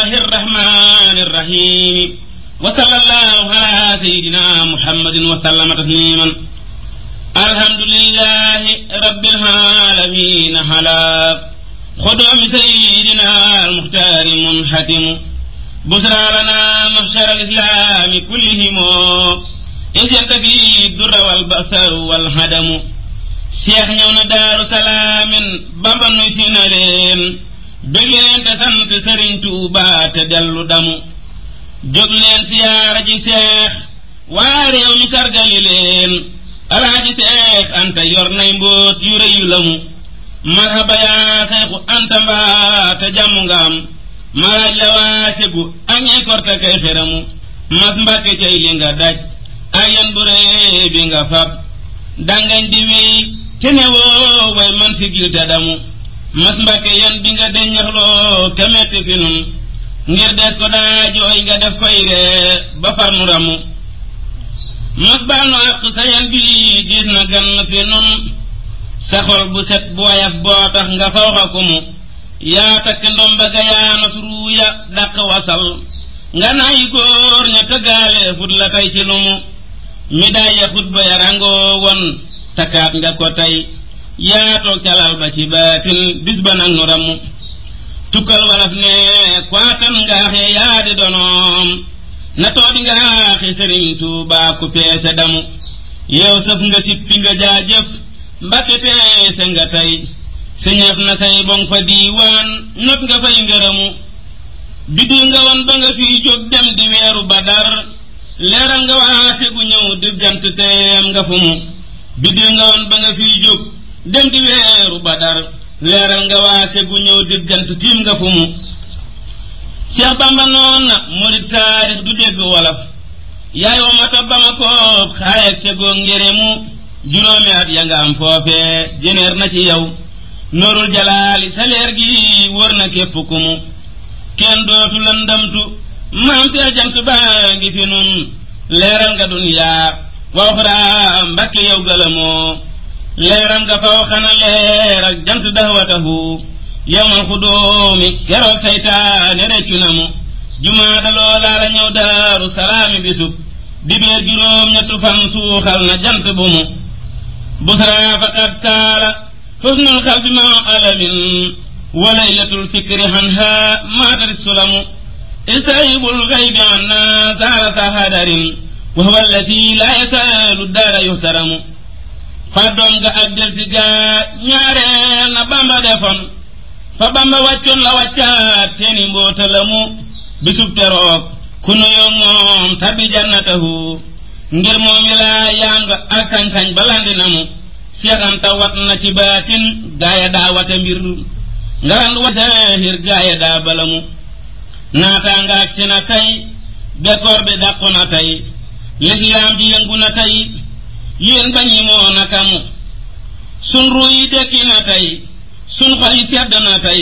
الله الرحمن الرحيم وصلى الله على سيدنا محمد وسلم تسليما الحمد لله رب العالمين على خدوم سيدنا المختار منحتم بشرى لنا محشر الإسلام كلهم إذ ينتفي الدر والبأس والهدم Cheikh ñëw na Daaru Salaamin Bamba nuy si na leen bëgg leen te sant Sëriñ Tuuba te dellu damu jóg leen siyaara ji Cheikh waa réew mi sargali leen Alaaji Cheikh Anta yor nay mbóot yu rëy yu lamu marhaba yaa Seexu Anta mbaa te jàmm nga am maraaj la waa segu ak ñey korte kay xeramu mas Mbàkke cay li nga daj ak yan bu rëy bi nga fab dangañ di wéy te ne woo way man sigil te damu mas Mbàkke yan bi nga deññaxloo te metti fi nun ngir des ko daa jooy nga def koy ree ba far nu ramu mas baal nu àq sa yan bi diis na gan fi nun sa xol bu set bu wayaf boo tax nga fawxa ko mu yaa takk ndomba ga yaa nas ruuya dàq wasal nga nayi góor ña tëggaale fut la tey ci lumu mi daaya xutba ya rangoo won takkaat nga ko tey yaa toog calal ba ci baatin bis ba nag nu ramu tukkal walaf ne kwaatan ngaaxe yaa di donoom na toodi ngaaxe Sëriñ Tuubaa ku peese damu yow sëf nga sippi nga jaajëf Mbàkke peese nga tey señeef na say bong fa diiwaan not nga fay ngërëmu biddi nga won ba nga fiy jóg dem di weeru Badar leeral nga waase gu ñëw di jant teem nga fu mu biddi nga won ba nga fiy jóg dem di weeru Badar leeral nga waase gu ñëw di jant tiim nga fu mu Cheikh Bamba noon na murit saarix du dégg wolof yaay wa mata ba ma koob xaayeeg segoo ngéremu juróomi at ya nga am foofee jeneer na ci yow noorul jalaali sa leer gi wër na képp ku mu kenn dootu la ndamtu maam see jant baa ngi fi nun leeral nga duniyaa waxraa Mbàkke yow gëlëmoo leeral nga faw xana leer ak jant dahwatahu yawmal xudoomi keroog saytaane reccu na mu jumaada loolaa la ñëw Daaru Salaami bisub dibeer juróom ñettu fan suuxal na jant bu mu busraa faqad taala xusnul xalbi ma alamin wa laylatul fikri hanha maatari sulamu isaayibul xaybi anna saara sahadarin wa huwa allati la yasalu daara yuhtaramu faddoom nga ak del si gaa ñaareel na Bamba defoon fa Bamba wàccoon la wàccaat seeni mboota la mu bisub teroog ku nuyoo moom tabbi jannatahu ngir moom wilaa yaam nga ak sañ-sañ balandi na mu Seex Anta wat na ci baatin gaaya daa wate mbir ngarandu wasaahir gaaya daa balamu naataa nga ak si na tey bekkoor bi dàqu na tey lislaam ji yëngu na tey yéen bañi moo nakamu sun ruu yi dekki na tey sun xol yi sedd na tey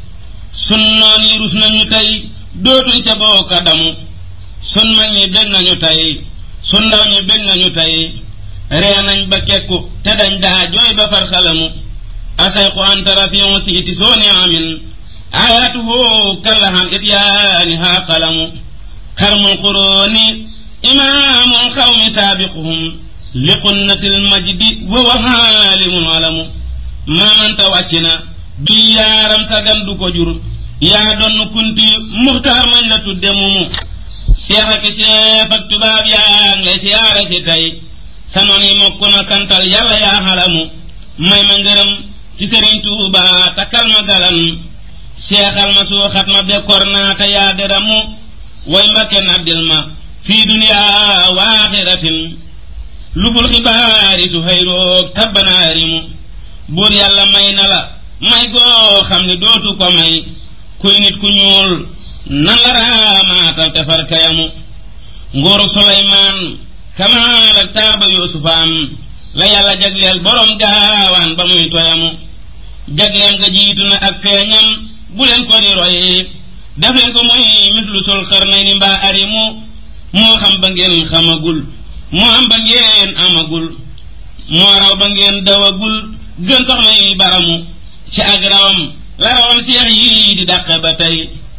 sun noon yi rus nañu tey dootuñ ca bokka damu sun mag ñi bég nañu tey sun ndaw ñi bég nañu tey ree nañ ba kekku te dañ daa jooy ba far xalamu asayqu anta rafiu siiti sooni amin ayatuhu kallahan ityaani haa qalamu xarmul qurooni imaamul xawmi saabiquhum liqunnatil majdi wa huwa haalimul alamu maamanta wàcc na bi yaaram sagan du ko jur yaa doon kunti muxtaar mañ la tudde mumu seex ak seef ak tubaab yaa ngay siyaare si tey sa noon yi mokk na santal yàlla yaa xalamu may ma ngërëm ci Sëriñ Tuuba takkal ma galan seexal ma suuxat ma bekkoor naa te yaa deramu way Mbàkke naddil ma fii duniyaa wa aaxiratin luful xibaari su xayroog tabbanaarimu buur yàlla may na la may goo xam ne dootu ko may kuy nit ku ñuul nan la raamaatal te far kayamu nguuru Suleymaan kamaal ak taaba Yuusufa am la yàlla jagleel borom gaawaan ba muy toyamu jagleem nga jiitu na ak feeñam bu leen ko di roy def leen ko muy mislu sul xarnayni mbaa arimu moo xam ba ngeen xamagul moo am ba ngeen amagul moo raw ba ngeen dawagul gën soxna yi baramu ci ak rawam la rawoon seex yi di dàq ba tey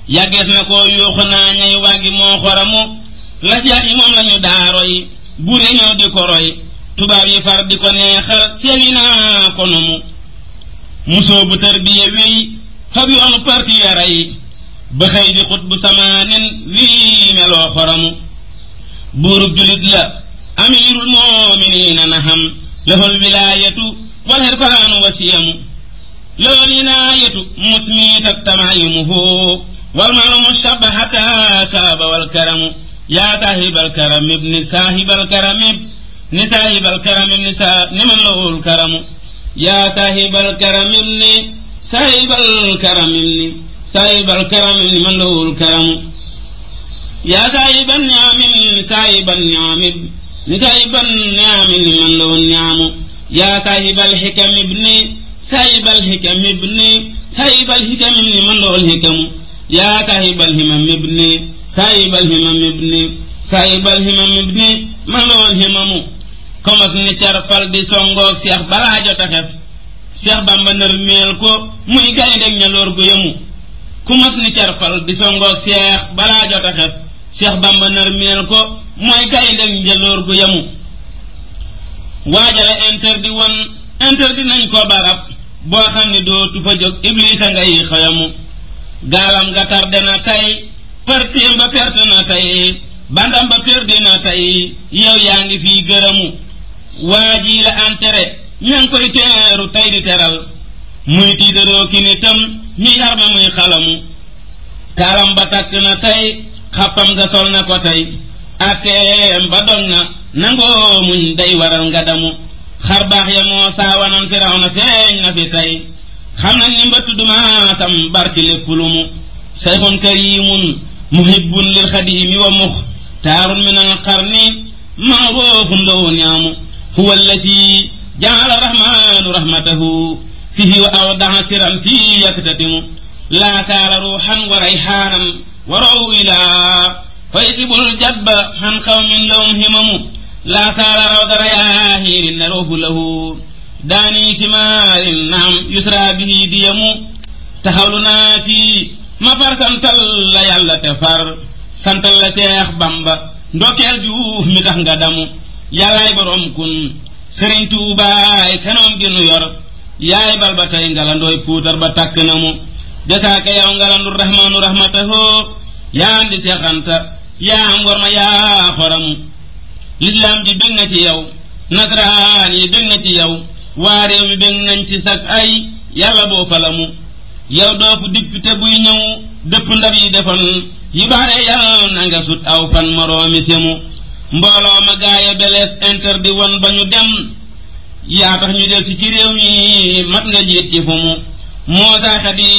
yàggees na ko yuuxu naa ñay wàggi moo xoramu la seex yi moom lañu daaroy buure ñëw di ko roy tubaab yi far di ko neexal sewi naa ko nomu musoo bu tarbiya wéy fab yoonu parti yaray ba xëy di xut bu samaanin wii meloo xoramu buurub julit la amirul mu'miniina na xam lahul wilaayatu wal irfaanu wasiyamu lahul inaayatu musmiitat tamaayimuhu wal malu mushabbahata saaba wal karamu yaa saahibal karam ibni saahibal karam ibni saahibal karam ibni niman lahul karamu yaa saahibal karam ibni saahibal karam ibni saahibal karam ibni man lahul karamu yaa saahiban ni'amin saahiban ni'amin saahiban ni'amin man lahul ni'amu yaa saahibal hikam ibni saahibal hikam ibni saahibal hikam ibni man lahul hikamu yaa saahibal himam ibni saahibal himam ibni saahibal himam ibni man lahul himamu komas ni carfal di songoog Seex balaa jota xef Seex Bamba nërmeel ko muy gaynde ñaloor gu yemu kumas ni carfal di songoog Seex balaa jota xef Seex Bamba nërmeel ko mooy gaynde ñaloor gu yemu waajale interdit nañ ko barab boo xam ni dootu fa jóg Iblisa ngay xayamu gaalam ga tarde na tey partim ba perte na tey bandam ba perdi na tey yow yaa ngi fii gërëmu waa ji la entere ña ngi koy teeru tey di teral muy tiitaroo ki nitam ñuy arme muy xalamu kaalam ba takk na tey xappam ga sol na ko tey atteem ba dog na nangoo muñ day waral nga damu xar baax ya moo saawanan firaw na feeñ na fi tey xam nañ ni mbëtt dumaasam bar ci lépp lu mu sayxun karimun muhibbun lil xadimi wa muxtaarun min al qarni ma'ruufun lahu ni'amu huwa allati ja'ala rahmanu rahmatahu fihi wa awda'a sirran fi yaktatimu laa kaala ruuxan wa rayhaanan wa raw ilaa faysibul jadba han qawmin lahum himamu laa kaala rawda rayaahirin naruuhu lahu daani simaarin naam yusra bihi diyamu taxawlu naa fii ma far santal la yàlla te far santal la Seex Bamba ndokkeel juuf mi tax nga damu yàllaay borom kun Sëriñ Tuubaay kanoom gi nu yor yaay bal ba tey ngalandooy puutar ba takk na mu jasaaka yow ngalandu rahmaanu rahmatahu yaa andi seexanta yaa am war ma yaa xoramu lislaam ji bég na ci yow nasaraan yi bég na ci yow waa réew mi bég nañ ci sag ay yàlla boo falamu yow doofu député buy ñëw dëpp ndab yi defal yi baare yàlla na nga sut aw fan moroomi semu mbooloo ma gaaya belees interdit woon ba ñu dem yaa tax ñu del si ci réew mi mat nga jiit ci fu mu moosa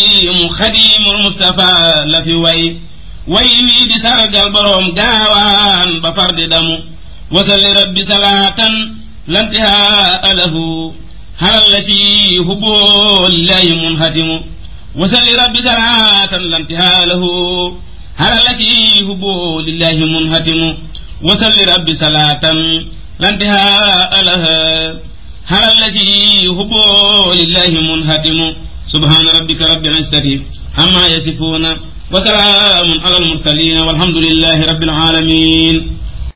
xadimul Mustafa la fi way wii di sargal boroom gaawaan ba far di damu wasalli rabbi salaatan lantihaa lahu halal la ci hubboo lillahi munhatimu wasalli rabbi salaatan lantihaa lahu halal la ci hubboo lillahi munhatimu wasalli rabbi salaatan lantihaa lahu halal la ci hubboo lillahi munhatimu subhaana rabbika rabbil izzati ammaa yasifuuna wa salaamun alal mursaliin walhamdulillahi rabbil aalamiin